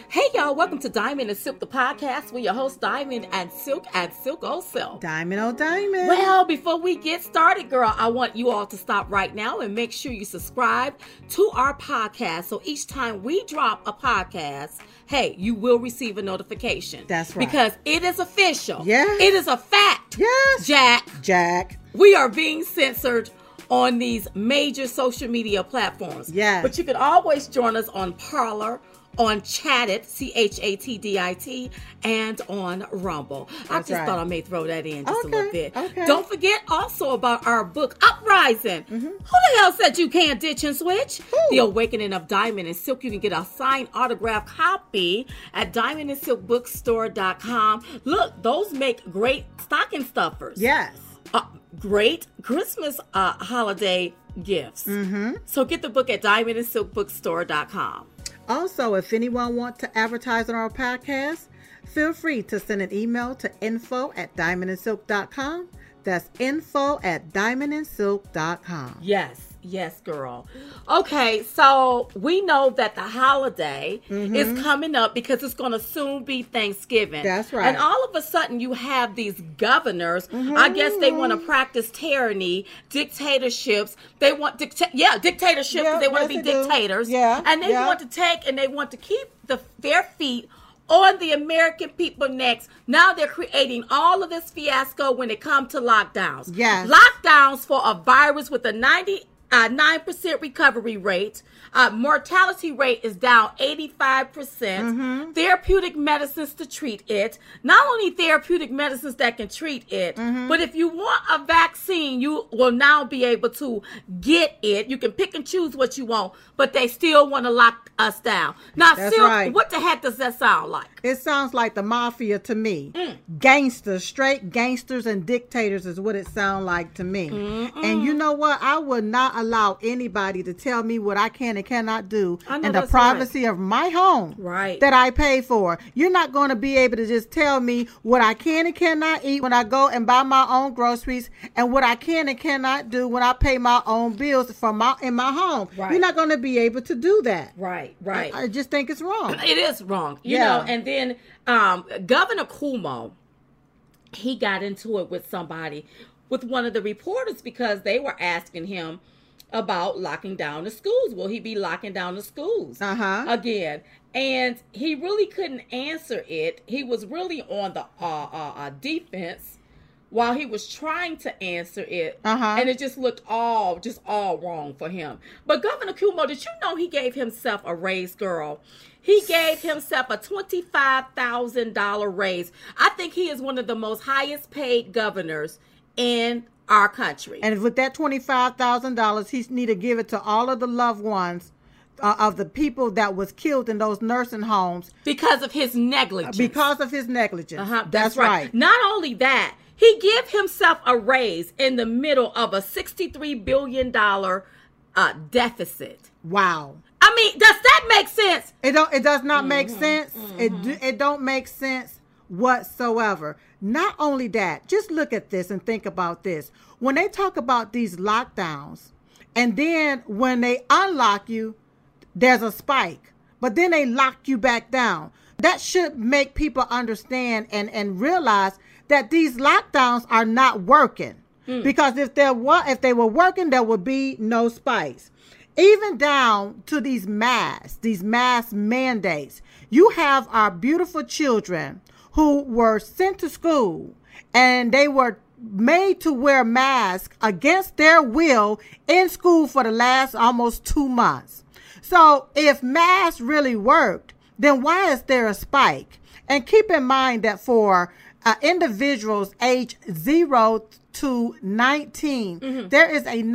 Hey y'all, welcome to Diamond and Silk, the podcast with your host Diamond and Silk O Silk. Diamond, oh Diamond. Well, before we get started, girl, I want you all to stop right now and make sure you subscribe to our podcast. So each time we drop a podcast, hey, you will receive a notification. That's right. Because it is official. Yes. It is a fact. Yes. Jack. We are being censored on these major social media platforms. Yes. But you can always join us on Parler, on Chattit, ChatDit, and on Rumble. I just thought I may throw that in just a little bit. Okay. Don't forget also about our book, Uprising. Who the hell said you can't ditch and switch? Who? The Awakening of Diamond and Silk. You can get a signed autographed copy at diamondandsilkbookstore.com. Look, those make great stocking stuffers. Yes. Great Christmas holiday gifts. So get the book at diamondandsilkbookstore.com. Also, if anyone wants to advertise on our podcast, feel free to send an email to info@diamondandsilk.com. That's info@diamondandsilk.com. Yes, girl. Okay, so we know that the holiday is coming up because it's going to soon be Thanksgiving. That's right. And all of a sudden you have these governors. I guess they want to practice tyranny, dictatorships. They want dictatorships. Yeah, they want to yes, be they do. dictators. Yeah, And they yeah. want to take and they want to keep their feet on the American people next. Now they're creating all of this fiasco when it comes to lockdowns. Yes. Lockdowns for a virus with a 9% recovery rate. Mortality rate is down 85%. Therapeutic medicines to treat it. Not only therapeutic medicines that can treat it, but if you want a vaccine, you will now be able to get it. You can pick and choose what you want, but they still want to lock us down. Now, That's Silk, right. what the heck does that sound like? It sounds like the mafia to me. Gangsters, straight gangsters and dictators is what it sounds like to me. And you know what? I would not allow anybody to tell me what I can and cannot do I know in the that's privacy of my home Right. that I pay for. You're not going to be able to just tell me what I can and cannot eat when I go and buy my own groceries and what I can and cannot do when I pay my own bills in my home. Right. You're not going to be able to do that. Right. I just think it's wrong. It is wrong, you Yeah. know. And then Governor Cuomo, he got into it with one of the reporters because they were asking him about locking down the schools. Will he be locking down the schools again? And he really couldn't answer it. He was really on the defense while he was trying to answer it, and it just looked all wrong for him. But Governor Cuomo, did you know he gave himself a raise, girl? He gave himself a $25,000 raise. I think he is one of the most highest paid governors in our country. And with that $25,000, he need to give it to all of the loved ones of the people that was killed in those nursing homes because of his negligence. That's right. Not only that, he gave himself a raise in the middle of a $63 billion deficit. Wow. I mean, does that make sense? It does not make sense. It don't make sense whatsoever. Not only that, just look at this and think about this. When they talk about these lockdowns, and then when they unlock you, there's a spike, but then they lock you back down. That should make people understand and realize that these lockdowns are not working. Because if they were working, there would be no spikes. Even down to these mask mandates. You have our beautiful children who were sent to school and they were made to wear masks against their will in school for the last almost 2 months. So if masks really worked, then why is there a spike? And keep in mind that for individuals age 0 to 19, there is a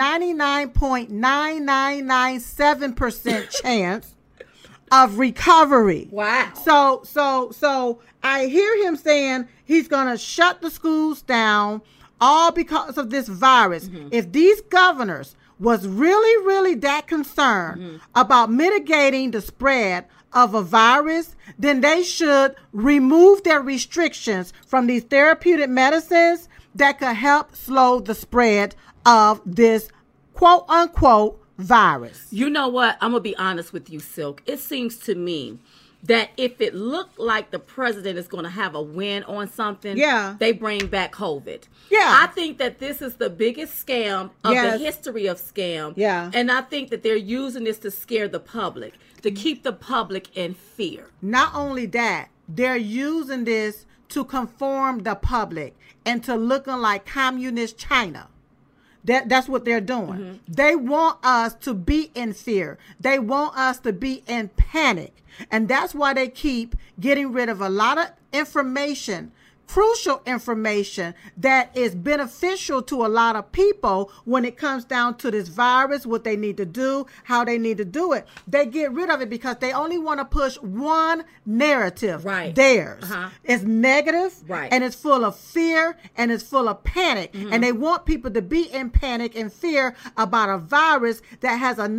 99.9997% chance of recovery. Wow. So I hear him saying he's going to shut the schools down all because of this virus. If these governors was really, really that concerned about mitigating the spread of a virus, then they should remove their restrictions from these therapeutic medicines that could help slow the spread of this quote unquote virus. You know what? I'm going to be honest with you, Silk. It seems to me that if it looked like the president is going to have a win on something, they bring back COVID. Yeah. I think that this is the biggest scam of the history of scam. Yeah. And I think that they're using this to scare the public, to keep the public in fear. Not only that, they're using this to conform the public into looking like communist China. That's what they're doing. Mm-hmm. They want us to be in fear. They want us to be in panic. And that's why they keep getting rid of a lot of information, crucial information that is beneficial to a lot of people when it comes down to this virus, what they need to do, how they need to do it. They get rid of it because they only want to push one narrative, theirs. It's negative, and it's full of fear, and it's full of panic. Mm-hmm. And they want people to be in panic and fear about a virus that has a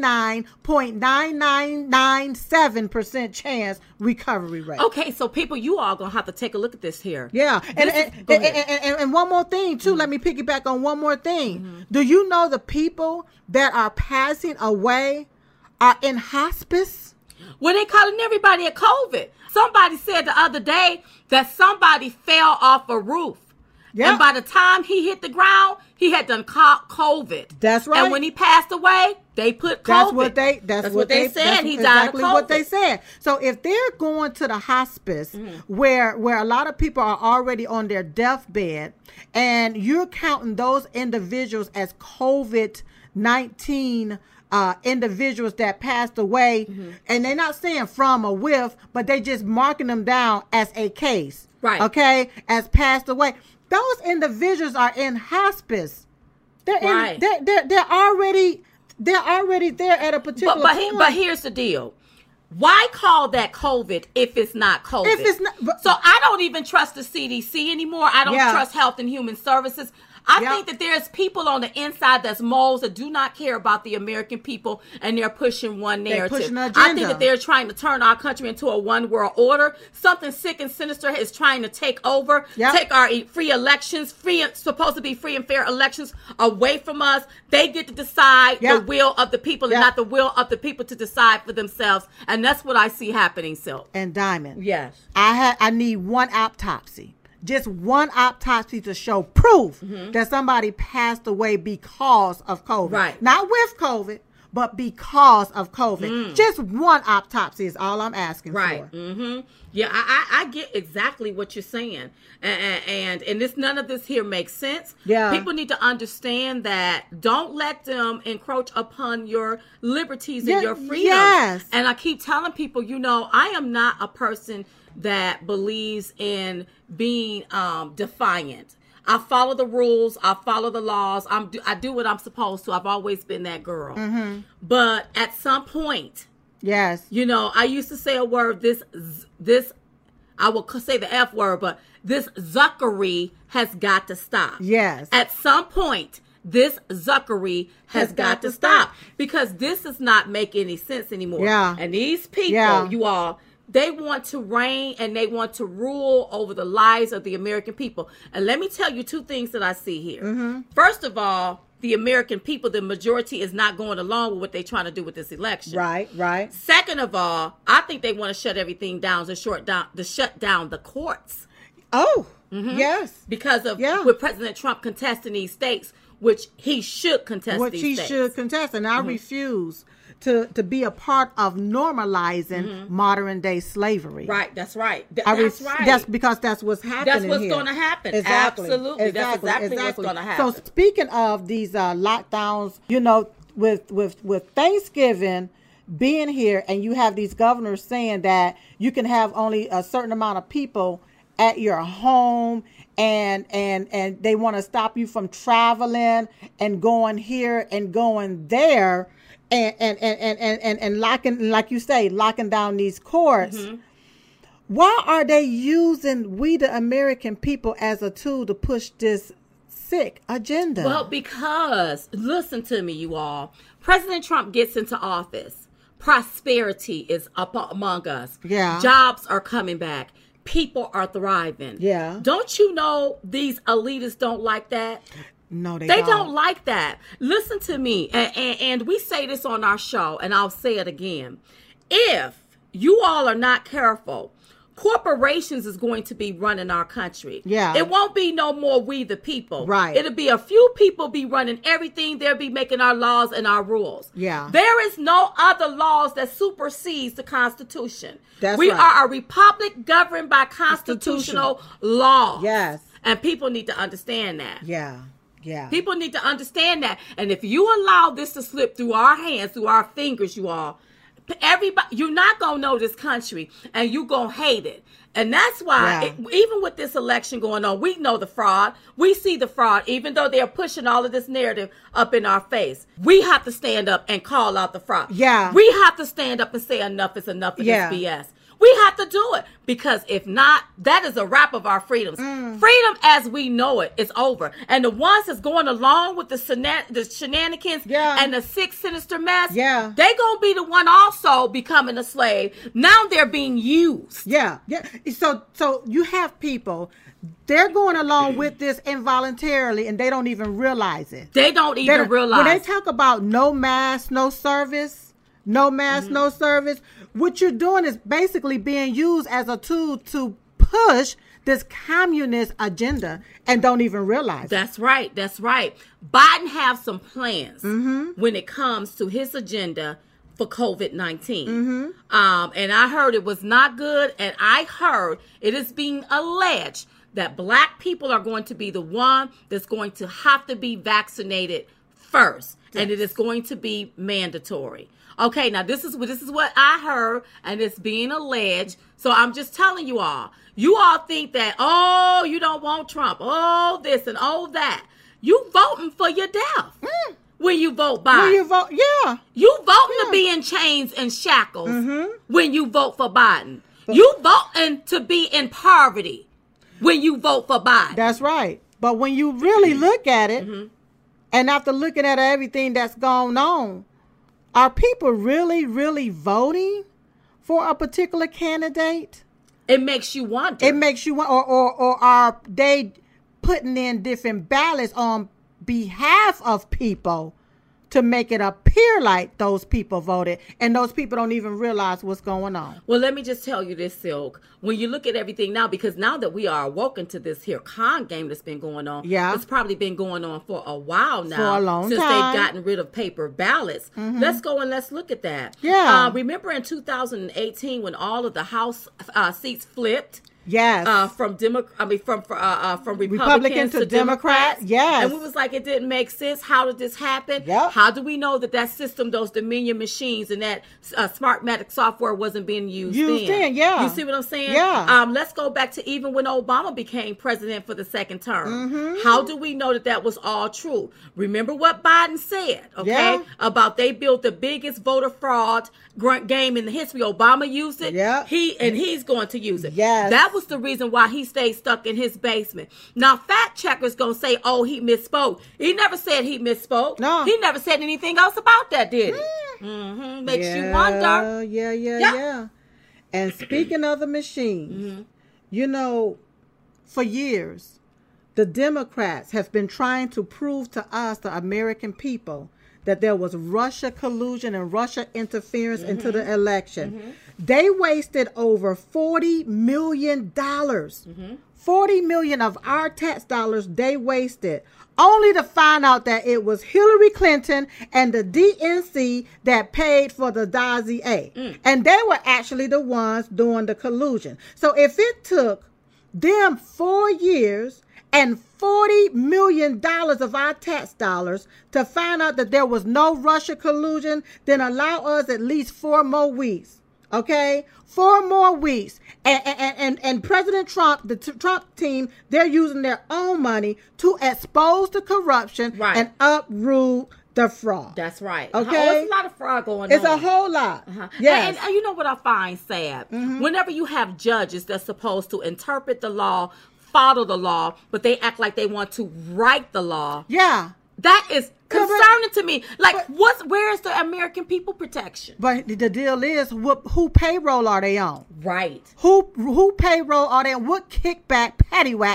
99.9997% chance recovery rate. Okay, so people, you all going to have to take a look at this here. Yeah. And one more thing, too. Mm-hmm. Let me piggyback on one more thing. Mm-hmm. Do you know the people that are passing away are in hospice? Well, they calling everybody a COVID. Somebody said the other day that somebody fell off a roof. Yeah. And by the time he hit the ground, he had done COVID. That's right. And when he passed away, they put COVID. That's what they said. He died of COVID. What they said. So if they're going to the hospice, where a lot of people are already on their deathbed, and you're counting those individuals as COVID-19 individuals that passed away, and they're not saying from or with, but they just marking them down as a case. Right. Okay, as passed away. Those individuals are in hospice. They're already there at a particular point. But here's the deal. Why call that COVID if it's not COVID? If it's not, so I don't even trust the CDC anymore. I don't trust Health and Human Services. I think that there's people on the inside that's moles that do not care about the American people, and they're pushing one narrative. Pushing an agenda. I think that they're trying to turn our country into a one world order. Something sick and sinister is trying to take over, take our free elections, supposed to be free and fair elections away from us. They get to decide the will of the people and not the will of the people to decide for themselves. And that's what I see happening, Silk. And Diamond. Yes. I need one autopsy. Just one autopsy to show proof that somebody passed away because of COVID. Right. Not with COVID, but because of COVID. Just one autopsy is all I'm asking for. Mm-hmm. Yeah, I get exactly what you're saying. And this, none of this here makes sense. Yeah. People need to understand that don't let them encroach upon your liberties and your freedoms. Yes. And I keep telling people, I am not a person that believes in being defiant. I follow the rules. I follow the laws. I do what I'm supposed to. I've always been that girl. Mm-hmm. But at some point, yes, I used to say a word. This I will say the F word, but this zuckery has got to stop. Yes. At some point, this zuckery has got to stop, because this does not make any sense anymore. Yeah. And these people, you all, they want to reign and they want to rule over the lives of the American people. And let me tell you two things that I see here. Mm-hmm. First of all, the American people, the majority, is not going along with what they're trying to do with this election. Right. Second of all, I think they want to shut everything down, to shut down the courts. Oh, yes. Because of with President Trump contesting these states, which he should contest and I refuse to be a part of normalizing modern day slavery. Right, that's right. That's right. That's because that's what's happening. That's what's going to happen. Exactly. Absolutely. That's exactly what's going to happen. So speaking of these lockdowns, with Thanksgiving being here, and you have these governors saying that you can have only a certain amount of people at your home, and they want to stop you from traveling and going here and going there. And locking, like you say, locking down these courts. Mm-hmm. Why are they using we the American people as a tool to push this sick agenda? Well, because, listen to me, you all. President Trump gets into office. Prosperity is up among us. Yeah. Jobs are coming back. People are thriving. Yeah. Don't you know these elitists don't like that? No, they don't like that. Listen to me. And we say this on our show, and I'll say it again. If you all are not careful, corporations is going to be running our country. Yeah. It won't be no more we the people. Right. It'll be a few people be running everything. They'll be making our laws and our rules. Yeah. There is no other laws that supersedes the Constitution. That's we right. are a republic governed by constitutional law. Yes. And people need to understand that. Yeah. Yeah. People need to understand that. And if you allow this to slip through our hands, through our fingers, you all, everybody, you're not going to know this country and you're going to hate it. And that's why, even with this election going on, we know the fraud. We see the fraud, even though they're pushing all of this narrative up in our face. We have to stand up and call out the fraud. Yeah. We have to stand up and say enough is enough of this BS. We have to do it, because if not, that is a wrap of our freedoms. Freedom as we know it is over. And the ones that's going along with the shenanigans and the sick, sinister mess, they going to be the one also becoming a slave. Now they're being used. Yeah. So you have people, they're going along with this involuntarily, and they don't even realize it. They don't even realize. When they talk about no mask, no service, no mask, no service, what you're doing is basically being used as a tool to push this communist agenda and don't even realize it. That's right. That's right. Biden have some plans when it comes to his agenda for COVID-19. And I heard it was not good. And I heard it is being alleged that black people are going to be the one that's going to have to be vaccinated first. Yes. And it is going to be mandatory. Okay, now this is what I heard, and it's being alleged. So I'm just telling you all think that, oh, you don't want Trump, oh, this and oh, that. You voting for your death when you vote Biden. When you vote, You voting to be in chains and shackles when you vote for Biden. You voting to be in poverty when you vote for Biden. That's right. But when you really look at it, and after looking at everything that's going on, are people really, really voting for a particular candidate? It makes you wonder. It makes you wonder, or are they putting in different ballots on behalf of people to make it appear like those people voted, and those people don't even realize what's going on? Well, let me just tell you this, Silk. When you look at everything now, because now that we are awoken to this here con game that's been going on, it's probably been going on for a while now. For a long since time. They've gotten rid of paper ballots. Let's go and let's look at that. Yeah. Remember in 2018 when all of the House seats flipped? Yes. From Republicans to Democrats. Yes. And we was like, it didn't make sense. How did this happen? Yep. How do we know that system, those Dominion machines and that Smartmatic software wasn't being used then? Yeah. You see what I'm saying? Yeah. Let's go back to even when Obama became president for the second term. How do we know that was all true? Remember what Biden said, okay? About they built the biggest voter fraud game in the history. Obama used it. Yeah. He's going to use it. Yes. That was the reason why he stayed stuck in his basement. Now, fact checkers gonna say, "Oh, he misspoke." He never said he misspoke. No, he never said anything else about that, did he? Makes you wonder. Yeah. And speaking of the machines, you know, for years, the Democrats have been trying to prove to us, the American people, that there was Russia collusion and Russia interference into the election. They wasted over $40 million. $40 million of our tax dollars they wasted, only to find out that it was Hillary Clinton and the DNC that paid for the dossier. And they were actually the ones doing the collusion. So if it took them 4 years and $40 million of our tax dollars to find out that there was no Russia collusion, then allow us at least 4 more weeks. Okay, 4 more weeks. And President Trump, the Trump team, they're using their own money to expose the corruption and uproot the fraud. That's right. Okay. There's a lot of fraud going on. It's a whole lot. Yes. And you know what I find sad? Whenever you have judges that's supposed to interpret the law, follow the law, but they act like they want to write the law. Yeah. That is concerning to me. Like, where is the American people protection? But the deal is, who payroll are they on? Right. Who payroll are they on? What kickback paddywhacks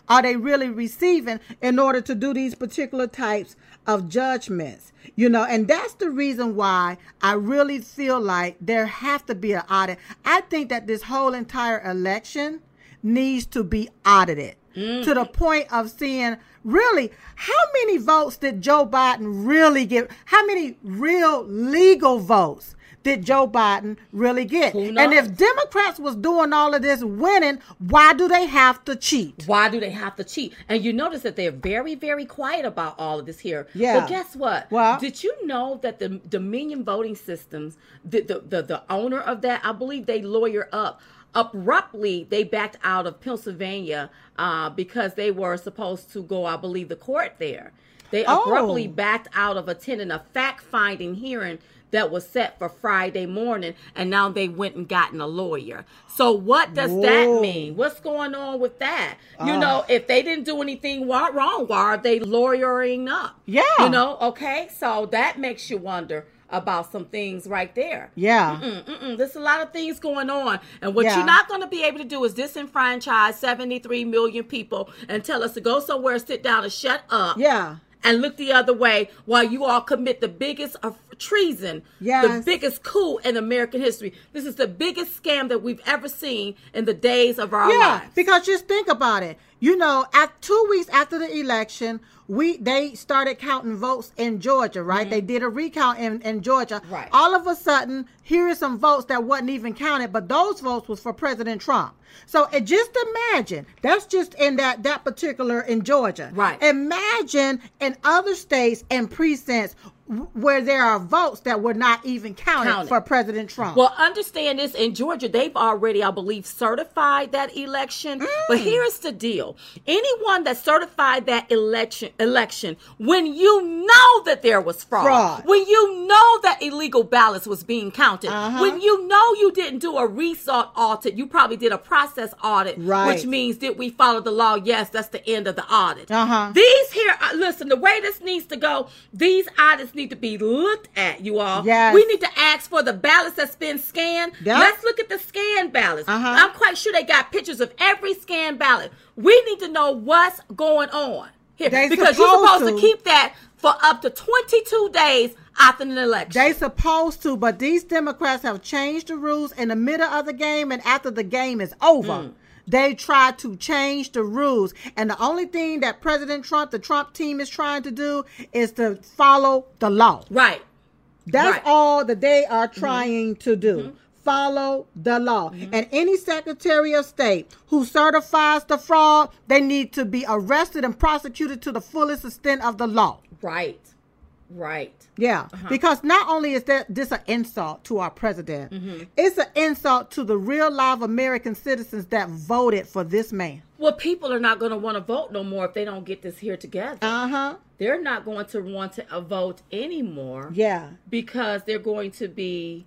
are they really receiving in order to do these particular types of judgments? You know, and that's the reason why I really feel like there has to be an audit. I think that this whole entire election needs to be audited to the point of seeing really how many votes did Joe Biden really get? How many real legal votes did Joe Biden really get? And if Democrats was doing all of this winning, why do they have to cheat? Why do they have to cheat? And you notice that they're very, very quiet about all of this here. Yeah. But guess what? Well, did you know that the Dominion Voting Systems, the owner of that, I believe they lawyer up. Abruptly, they backed out of Pennsylvania because they were supposed to go, I believe, the court there. They abruptly backed out of attending a fact-finding hearing that was set for Friday morning, and now they went and gotten a lawyer. So what does that mean? What's going on with that? You know, if they didn't do anything wrong, why are they lawyering up? Yeah. You know, okay? So that makes you wonder about some things right there. Yeah. There's a lot of things going on. And what you're not going to be able to do is disenfranchise 73 million people and tell us to go somewhere, sit down and shut up. Yeah. And look the other way while you all commit the biggest of treason, the biggest coup in American history. This is the biggest scam that we've ever seen in the days of our lives. Because just think about it. You know, 2 weeks after the election, they started counting votes in Georgia, right? They did a recount in Georgia. Right. All of a sudden, here are some votes that wasn't even counted, but those votes was for President Trump. So just imagine, that's just in that particular in Georgia. Right. Imagine in other states and precincts where there are votes that were not even counted for President Trump. Well, understand this, in Georgia, they've already, I believe, certified that election. But here's the deal. Anyone that certified that election, when you know that there was fraud, when you know that illegal ballots was being counted, when you know you didn't do a result audit, you probably did a process audit, which means did we follow the law? Yes, that's the end of the audit. These here, listen, the way this needs to go, these audits need to be looked at, you all. Yes. We need to ask for the ballots that's been scanned. Yep. Let's look at the scanned ballots. I'm quite sure they got pictures of every scanned ballot. We need to know what's going on here because you're supposed to keep that for up to 22 days after an election. They supposed to, but these Democrats have changed the rules in the middle of the game and after the game is over. They try to change the rules. And the only thing that President Trump, the Trump team is trying to do is to follow the law. Right. That's all that they are trying to do. Follow the law. And any Secretary of State who certifies the fraud, they need to be arrested and prosecuted to the fullest extent of the law. Right. Right. Yeah, because not only is this an insult to our president, it's an insult to the real live American citizens that voted for this man. Well, people are not going to want to vote no more if they don't get this here together. They're not going to want to vote anymore. Yeah, because they're going to be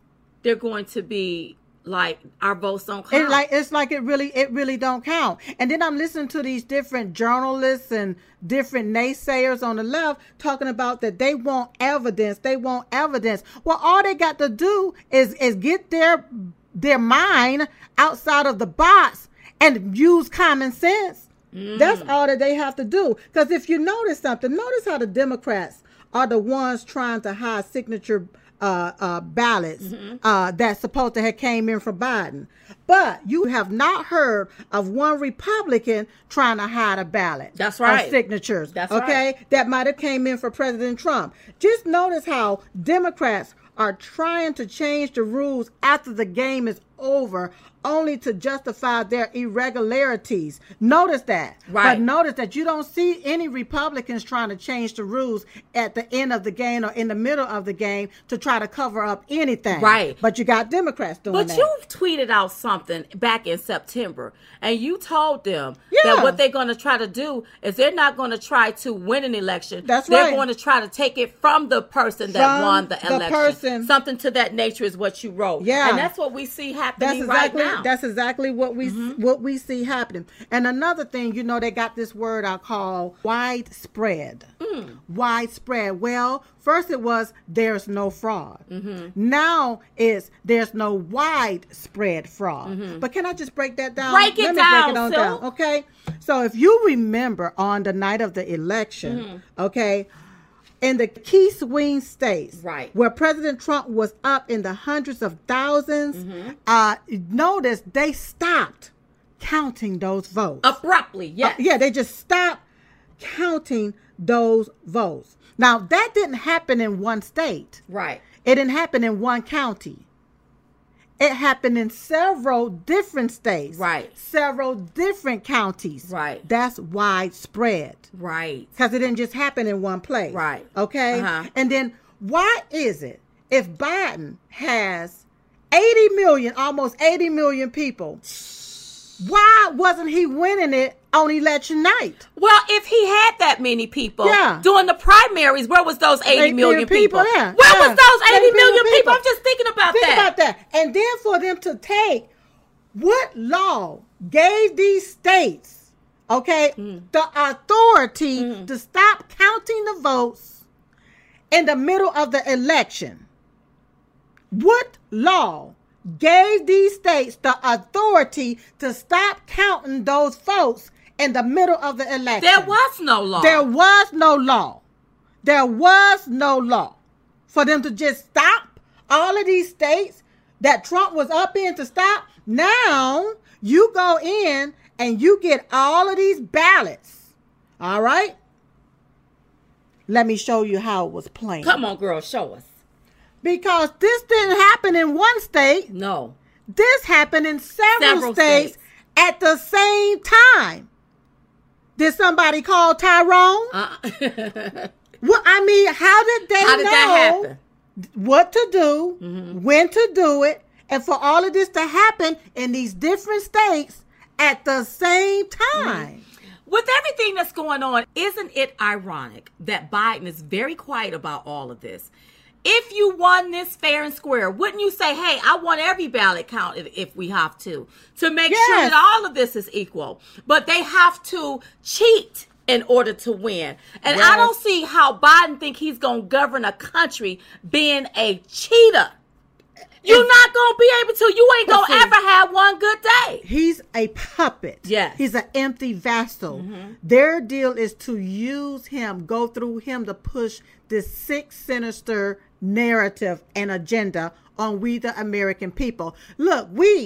like our votes don't count. It's like it really don't count. And then I'm listening to these different journalists and different naysayers on the left talking about that they want evidence. They want evidence. Well, all they got to do is get their mind outside of the box and use common sense. That's all that they have to do. Because if you notice something, notice how the Democrats are the ones trying to hide signature ballots that's supposed to have came in for Biden. But you have not heard of one Republican trying to hide a ballot. That's right. Of signatures. That's okay? Right. That might have came in for President Trump. Just notice how Democrats are trying to change the rules after the game is over, only to justify their irregularities. Notice that. Right. But notice that you don't see any Republicans trying to change the rules at the end of the game or in the middle of the game to try to cover up anything. Right. But you got Democrats doing that. But you tweeted out something back in September, and you told them that what they're going to try to do is they're not going to try to win an election. That's they're right. going to try to take it from the person that won the election. Person. Something to that nature is what you wrote. Yeah. And that's what we see happening happening right now. That's exactly what we see happening. And another thing, they got this word I call widespread. Widespread. Well, first it was there's no fraud. Now it's there's no widespread fraud. But can I just break that down? Break it down. Okay. So if you remember on the night of the election, okay, in the key swing states, right, where President Trump was up in the hundreds of thousands, notice they stopped counting those votes abruptly. Yes. They just stopped counting those votes. Now that didn't happen in one state. Right. It didn't happen in one county. It happened in several different states. Right. Several different counties. Right. That's widespread. Right. Because it didn't just happen in one place. Right. Okay? And then why is it if Biden has 80 million, almost 80 million people, why wasn't he winning it on election night? Well, if he had that many people Yeah. during the primaries, where was those 80 million people? Yeah. Where was those 80 80 million people? people? I'm just thinking about Think that. about that. And then for them to take what law gave these states, okay, the authority to stop counting the votes in the middle of the election. What law gave these states the authority to stop counting those votes in the middle of the election? There was no law. There was no law. There was no law for them to just stop all of these states that Trump was up in to stop. Now you go in and you get all of these ballots. All right? Let me show you how it was playing. Come on, girl, show us. Because this didn't happen in one state. No. This happened in several states at the same time. Did somebody call Tyrone? Well, I mean, how did they know that happen? What to do, when to do it, and for all of this to happen in these different states at the same time? With everything that's going on, isn't it ironic that Biden is very quiet about all of this? If you won this fair and square, wouldn't you say, hey, I want every ballot counted if we have to make sure that all of this is equal? But they have to cheat in order to win. And I don't see how Biden think he's going to govern a country being a cheater. You're not going to be able to. You ain't going to ever have one good day. He's a puppet. Yes. He's an empty vessel. Their deal is to use him, go through him to push this sick, sinister narrative and agenda on we the American people. Look,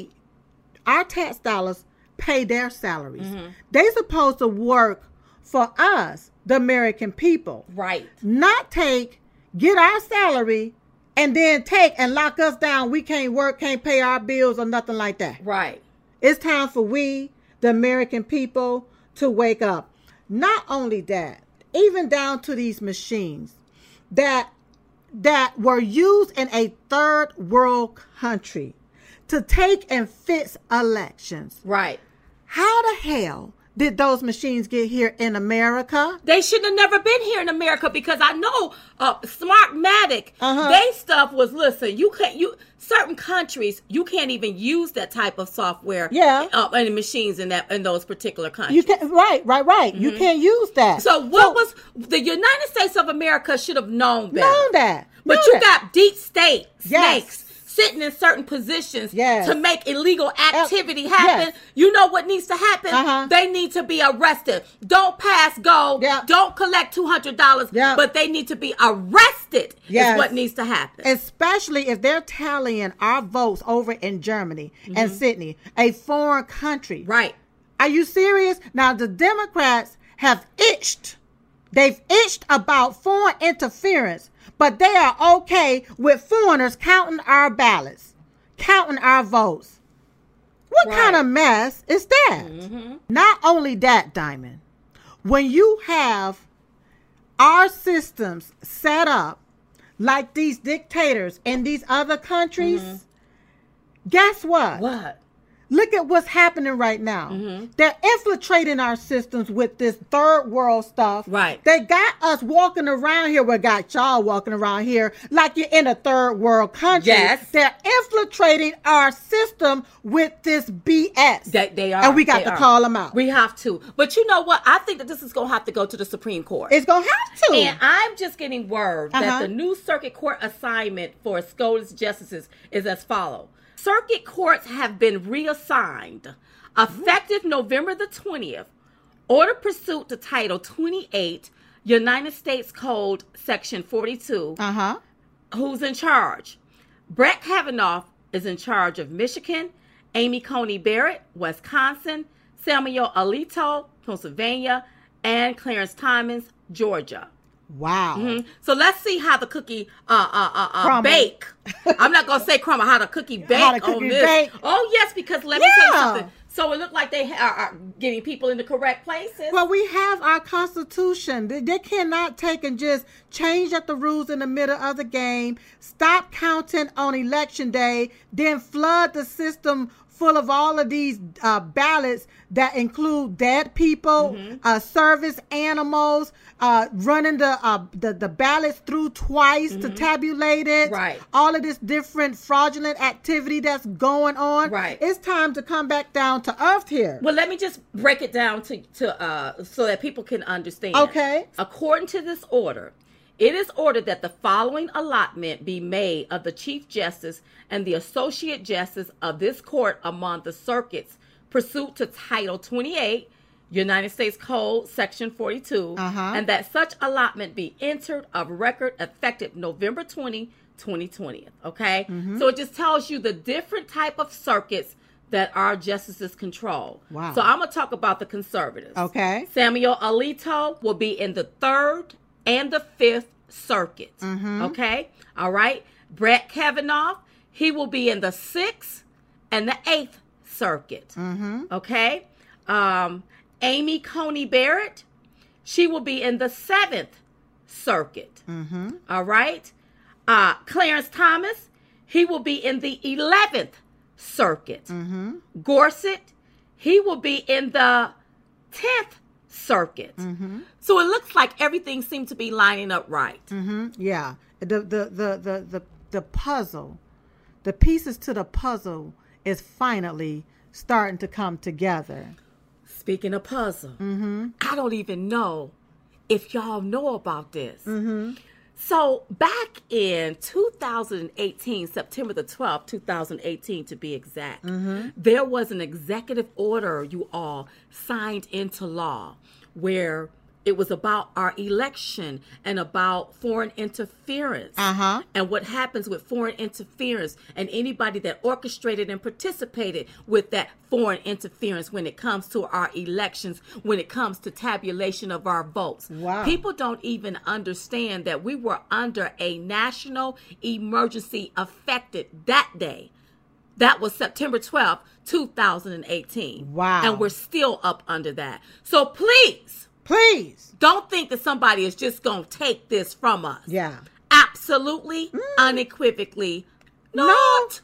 our tax dollars pay their salaries. They supposed to work for us, the American people. Right. Not get our salary and then take and lock us down. We can't work, can't pay our bills or nothing like that. Right. It's time for we, the American people, to wake up. Not only that, even down to these machines that were used in a third world country to take and fix elections. Right. How the hell did those machines get here in America? They should have never been here in America, because I know Smartmatic, they stuff was, listen, certain countries, you can't even use that type of software and machines in those particular countries. You can, right. You can't use that. So was the United States of America should have known better. But you got deep state snakes sitting in certain positions to make illegal activity happen. You know what needs to happen? They need to be arrested. Don't pass go. Don't collect $200. But they need to be arrested is what needs to happen. Especially if they're tallying our votes over in Germany and Sydney, a foreign country. Right. Are you serious? Now, the Democrats have itched. They've itched about foreign interference, but they are okay with foreigners counting our ballots, counting our votes. What kind of mess is that? Not only that, Diamond, when you have our systems set up like these dictators in these other countries, guess what? What? Look at what's happening right now. They're infiltrating our systems with this third world stuff. Right. They got us walking around here. We got y'all walking around here like you're in a third world country. Yes. They're infiltrating our system with this BS. They are. And we got to call them out. We have to. But you know what? I think that this is going to have to go to the Supreme Court. It's going to have to. And I'm just getting word that the new circuit court assignment for SCOTUS justices is as follows. Circuit courts have been reassigned effective November the 20th. Order pursuant to Title 28, United States Code, Section 42. Who's in charge? Brett Kavanaugh is in charge of Michigan, Amy Coney Barrett, Wisconsin, Samuel Alito, Pennsylvania, and Clarence Thomas, Georgia. Wow. So let's see how the cookie bake. I'm not going to say crumble, how the cookie bake on this. Bake. Oh, yes, because let me tell you something. So it looked like they are getting people in the correct places. Well, we have our Constitution. They cannot take and just change up the rules in the middle of the game, stop counting on Election Day, then flood the system full of all of these ballots that include dead people, service animals, running the ballots through twice to tabulate it. Right. All of this different fraudulent activity that's going on. Right. It's time to come back down to earth here. Well, let me just break it down to so that people can understand. Okay. According to this order, it is ordered that the following allotment be made of the Chief Justice and the Associate Justice of this court among the circuits pursuant to Title 28, United States Code, Section 42, and that such allotment be entered of record effective November 20, 2020. Okay? So it just tells you the different type of circuits that our justices control. Wow. So I'm going to talk about the conservatives. Okay. Samuel Alito will be in the 3rd and the 5th circuit. Okay? All right? Brett Kavanaugh, he will be in the 6th and the 8th circuit. Okay? Amy Coney Barrett, she will be in the 7th circuit. All right? Clarence Thomas, he will be in the 11th circuit. Gorsuch, he will be in the 10th circuit. So it looks like everything seems to be lining up right. Yeah. The puzzle, the pieces to the puzzle is finally starting to come together. Speaking of puzzle, I don't even know if y'all know about this. So back in 2018, September the 12th, 2018 to be exact, there was an executive order you all signed into law where it was about our election and about foreign interference and what happens with foreign interference and anybody that orchestrated and participated with that foreign interference when it comes to our elections, when it comes to tabulation of our votes. Wow. People don't even understand that we were under a national emergency affected that day. That was September 12th, 2018. Wow. And we're still up under that. So please don't think that somebody is just going to take this from us. Yeah. Absolutely, unequivocally, not.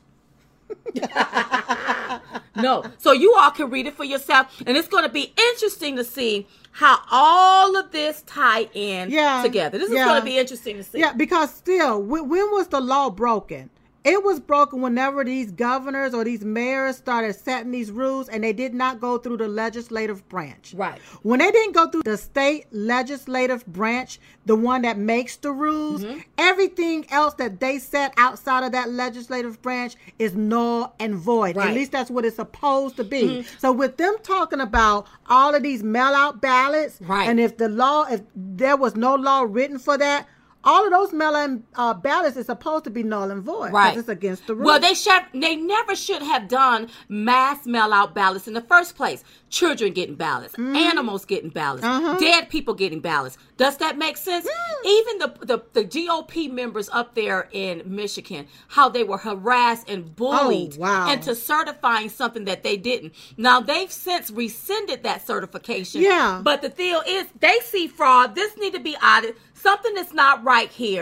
No. So you all can read it for yourself. And it's going to be interesting to see how all of this tie in together. This is going to be interesting to see. Yeah, because still, when was the law broken? It was broken whenever these governors or these mayors started setting these rules and they did not go through the legislative branch. Right. When they didn't go through the state legislative branch, the one that makes the rules, everything else that they set outside of that legislative branch is null and void. Right. At least that's what it's supposed to be. So with them talking about all of these mail-out ballots, and if there was no law written for that, all of those mail-in ballots is supposed to be null and void. Right. Because it's against the rules. Well, they never should have done mass mail-out ballots in the first place. Children getting ballots, animals getting ballots, dead people getting ballots. Does that make sense? Even the GOP members up there in Michigan, how they were harassed and bullied into certifying something that they didn't. Now, they've since rescinded that certification. Yeah. But the deal is they see fraud. This need to be audited. Something is not right here.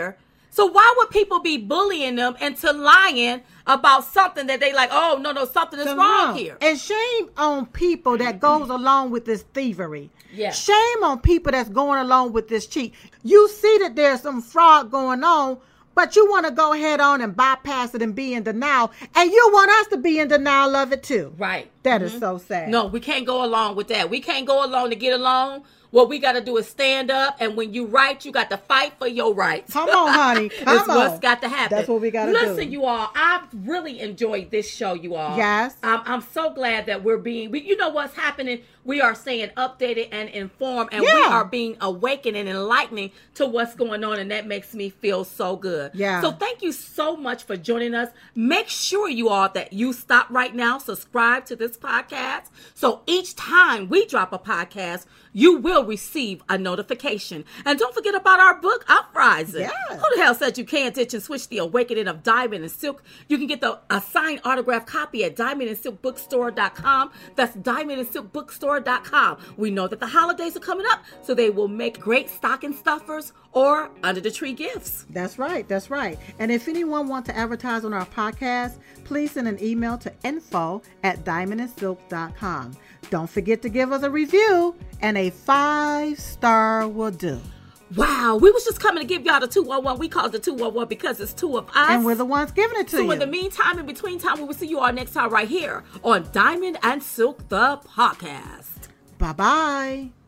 So why would people be bullying them into lying about something that they like, oh, no, something is wrong here? And shame on people that goes along with this thievery. Yeah. Shame on people that's going along with this cheat. You see that there's some fraud going on, but you want to go head on and bypass it and be in denial. And you want us to be in denial of it too. Right. That is so sad. No, we can't go along with that. We can't go along to get along. What we got to do is stand up, and when you right, you got to fight for your rights. Come on, honey. It's what's got to happen. That's what we got to do. Listen, you all, I've really enjoyed this show, you all. Yes. I'm so glad that you know what's happening? We are staying updated and informed, and we are being awakened and enlightening to what's going on, and that makes me feel so good. Yeah. So thank you so much for joining us. Make sure, you all, that you stop right now, subscribe to this podcast, so each time we drop a podcast, you will receive a notification. And don't forget about our book, Uprising. Yes. Who the hell said you can't ditch and switch the awakening of Diamond and Silk? You can get a signed autographed copy at diamondandsilkbookstore.com. That's diamondandsilkbookstore.com. We know that the holidays are coming up, so they will make great stocking stuffers or under the tree gifts. That's right. That's right. And if anyone wants to advertise on our podcast, please send an email to info@diamondandsilk.com. Don't forget to give us a review, and a 5-star will do. Wow, we was just coming to give y'all the 211. We call it the 211 because it's two of us. And we're the ones giving it to you. So in the meantime, in between time, we will see you all next time right here on Diamond and Silk, the podcast. Bye-bye.